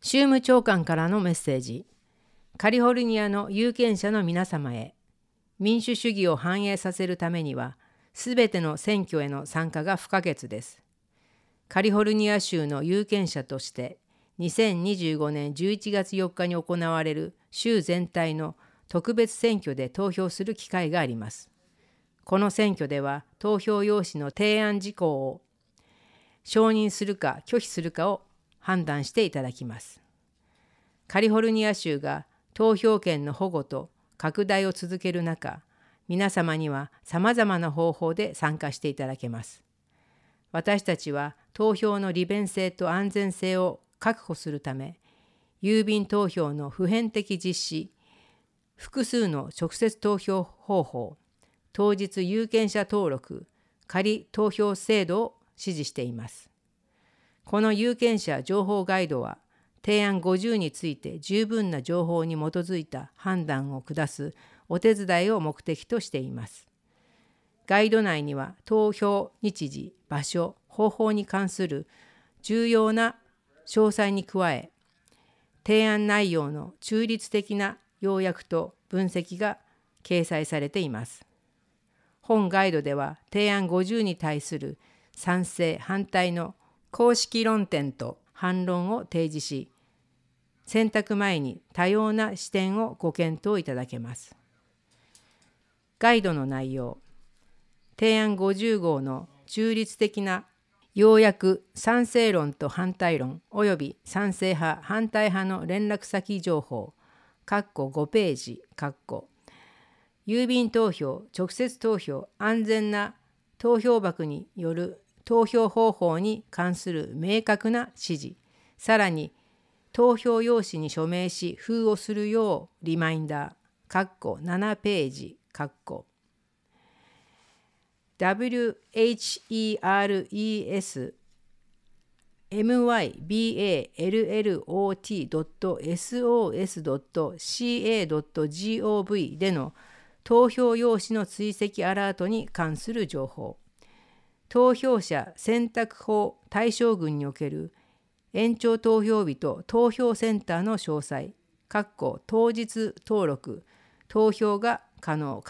州務長官からのメッセージ。カリフォルニアの有権者の皆様へ、民主主義を反映させるためには、すべての選挙への参加が不可欠です。カリフォルニア州の有権者として、2025年11月4日に行われる州全体の特別選挙で投票する機会があります。この選挙では、投票用紙の提案事項を承認するか拒否するかを判断していただきます。カリフォルニア州が投票権の保護と拡大を続ける中、皆様にはさまざまな方法で参加していただけます。私たちは投票の利便性と安全性を確保するため、郵便投票の普遍的実施、複数の直接投票方法、当日有権者登録、仮投票制度を指示しています。この有権者情報ガイドは、提案50について十分な情報に基づいた判断を下すお手伝いを目的としています。ガイド内には投票日時、場所、方法に関する重要な詳細に加え、提案内容の中立的な要約と分析が掲載されています。本ガイドでは提案50に対する賛成・反対の公式論点と反論を提示し、選択前に多様な視点をご検討いただけます。ガイドの内容。提案50号の中立的な要約、賛成論と反対論および賛成派・反対派の連絡先情報5ページ郵便投票、直接投票、安全な投票箱による投票方法に関する明確な指示、さらに投票用紙に署名し封をするようリマインダー7ページwhersallot.sos.ca.gov での投票用紙の追跡アラートに関する情報、投票者選択法対象群における延長投票日と投票センターの詳細当日登録投票が可能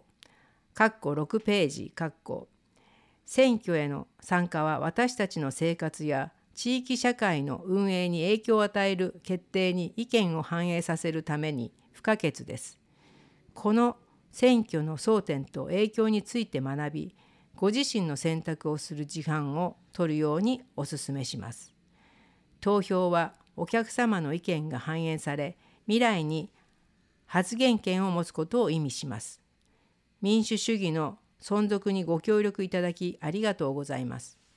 6ページ選挙への参加は私たちの生活や地域社会の運営に影響を与える決定に意見を反映させるために不可欠です。この選挙の争点と影響について学び、ご自身の選択をする時間を取るようにお勧めします。投票はお客様の意見が反映され、未来に発言権を持つことを意味します。民主主義の存続にご協力いただきありがとうございます。